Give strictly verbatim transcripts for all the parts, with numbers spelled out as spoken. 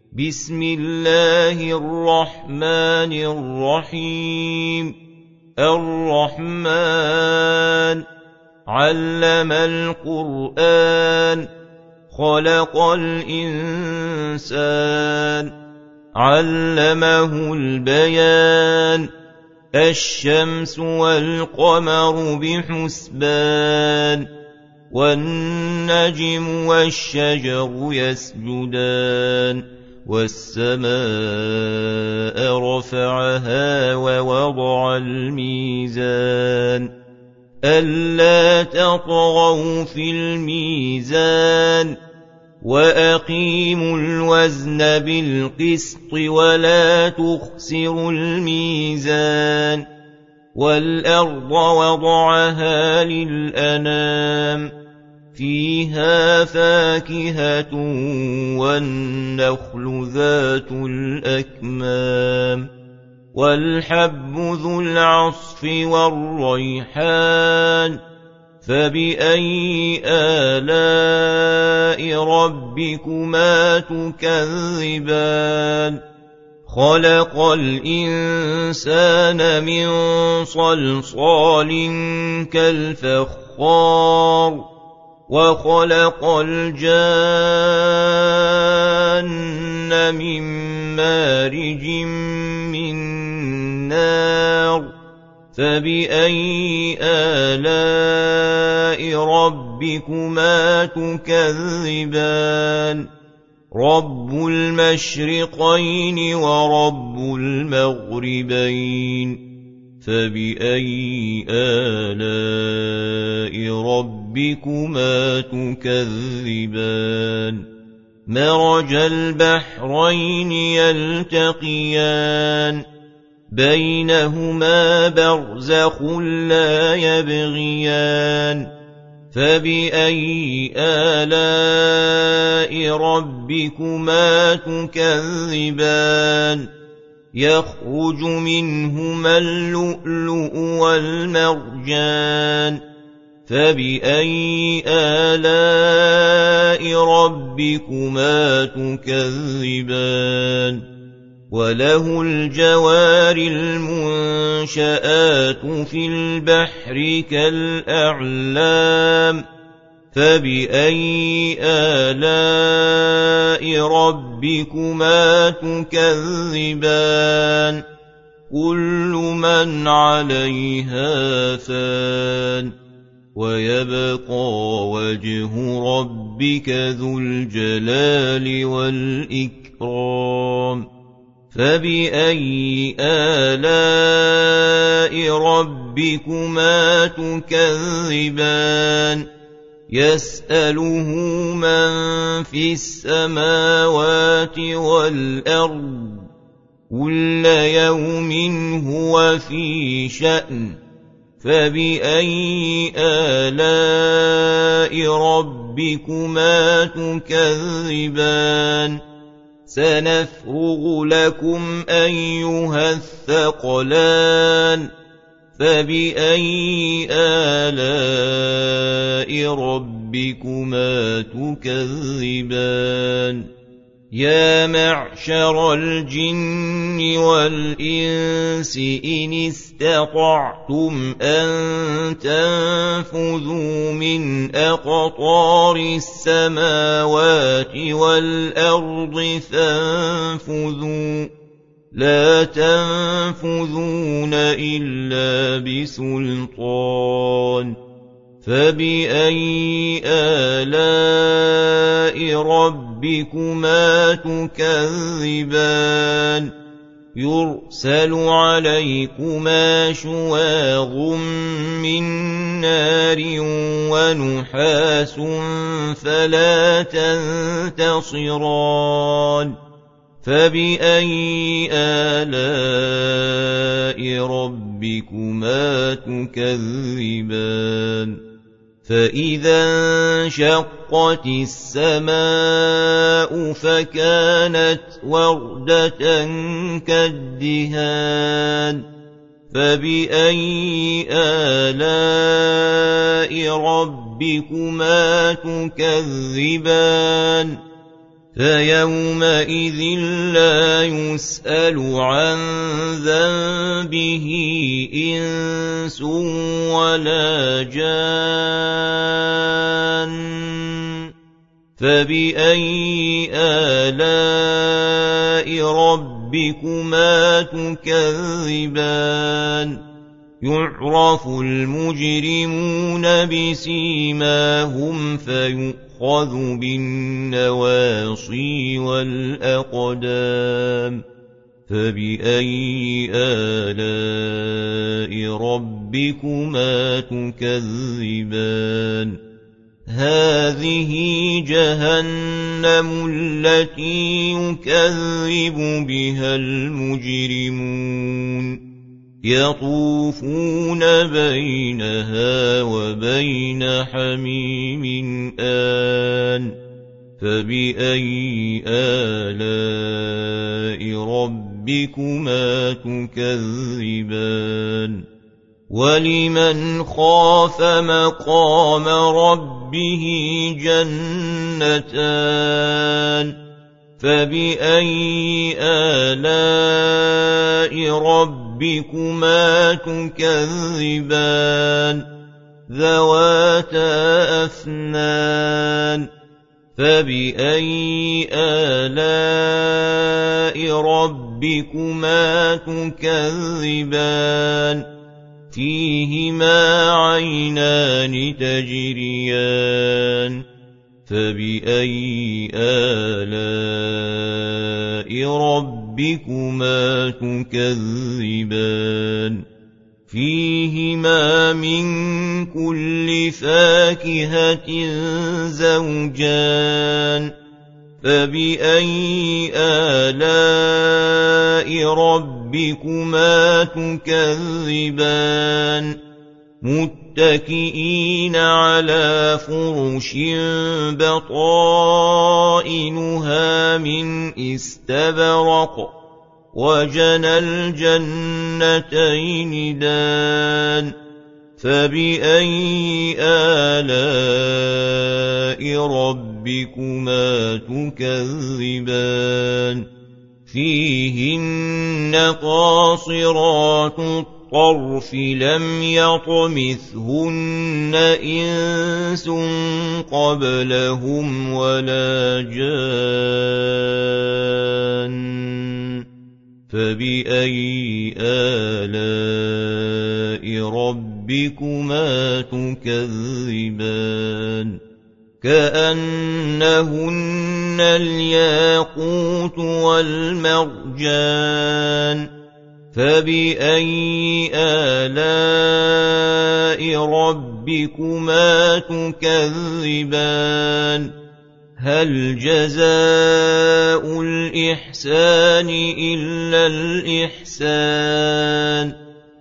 بسم الله الرحمن الرحيم الرحمن علم القرآن خلق الإنسان علمه البيان الشمس والقمر بحسبان والنجم والشجر يسجدان والسماء رفعها ووضع الميزان ألا تطغوا في الميزان وأقيموا الوزن بالقسط ولا تخسروا الميزان والأرض وضعها للأنام فيها فاكهة والنخل ذات الأكمام والحب ذو العصف والريحان فبأي آلاء ربكما تكذبان خلق الإنسان من صلصال كالفخار وخلق الجان من مارج من نار فبأي آلاء ربكما تكذبان رب المشرقين ورب المغربين فبأي آلاء ربكما تكذبان مرج البحرين يلتقيان بينهما برزخ لا يبغيان فبأي آلاء ربكما تكذبان يخرج منهما اللؤلؤ والمرجان فبأي آلاء ربكما تكذبان وله الجوار المنشآت في البحر كالأعلام فبأي آلاء ربكما تكذبان كل من عليها فان ويبقى وجه ربك ذو الجلال والإكرام فبأي آلاء ربكما تكذبان يسأله من في السماوات والأرض كل يوم هو في شأن فبأي آلاء ربكما تكذبان سنفرغ لكم أيها الثقلان فبأي آلاء ربكما تكذبان يا معشر الجن والإنس إن استطعتم أن تنفذوا من أقطار السماوات والأرض فانفذوا لا تنفذون إلا بسلطان فبأي آلاء ربكما تكذبان يرسل عليكما شواظ من نار ونحاس فلا تنتصران فبأي آلاء ربكما تكذبان فإذا انشقت السماء فكانت وردة كالدهان فبأي آلاء ربكما تكذبان فيومئذ لا يسأل عن ذنبه إنس ولا جان فبأي آلاء ربكما تكذبان يعرف المجرمون بسيماهم فيؤخذ بالنواصي والأقدام فبأي آلاء ربكما تكذبان هذه جهنم التي يكذب بها المجرمون يطوفون بينها وبين حميم آن فبأي آلاء ربكما تكذبان ولمن خاف مقام ربه جنتان فبأي آلاء ربكما تكذبان ذواتا أفنان فبأي آلاء ربكما تكذبان فيهما عينان تجريان فبأي آلاء ربكما تكذبان فيهما من كل فاكهة زوجان فبأي آلاء ربكما تكذبان متكئين على فرش بطائنها من استبرق وجنى الجنتين دان فبأي آلاء ربكما تكذبان فيهن قاصرات الطرف لم يطمثهن إنس قبلهم ولا جان فبأي آلاء ربكما تكذبان كأنهن الياقوت والمرجان فبأي آلاء ربكما تكذبان هل جزاء الإحسان إلا الإحسان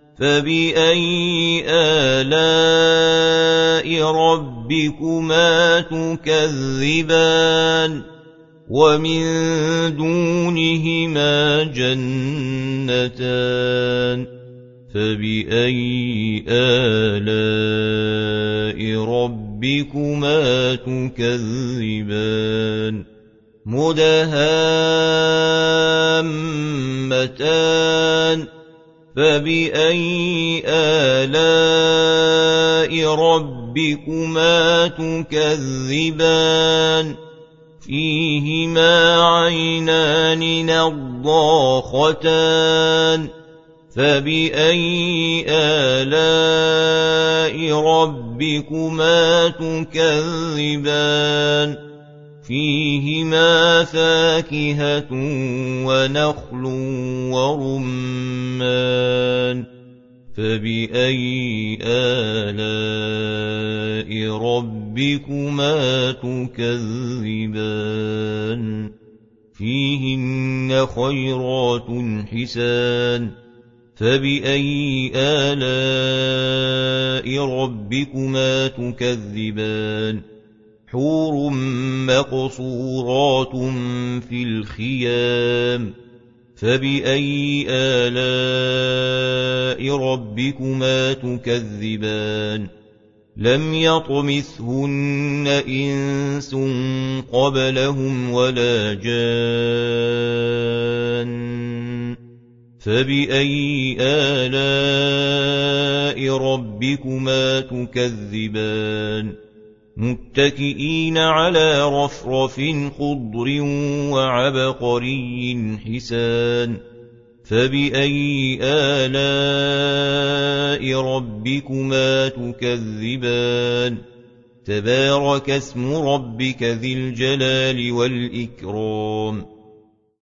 فبأي آلاء ربكما تكذبان ومن دونهما جنتان فبأي آلاء ربكما تكذبان مدهامتان فبأي آلاء ربكما تكذبان فيهما عينان نضاختان فبأي آلاء ربكما تكذبان فيهما فاكهة ونخل ورمان فبأي آلاء ربكما تكذبان فيهن خيرات حسان فبأي آلاء ربكما تكذبان حور مقصورات في الخيام فبأي آلاء ربكما تكذبان لم يطمثهن إنس قبلهم ولا جان فبأي آلاء ربكما تكذبان متكئين على رفرف خضر وعبقري حسان فبأي آلاء ربكما تكذبان تبارك اسم ربك ذي الجلال والإكرام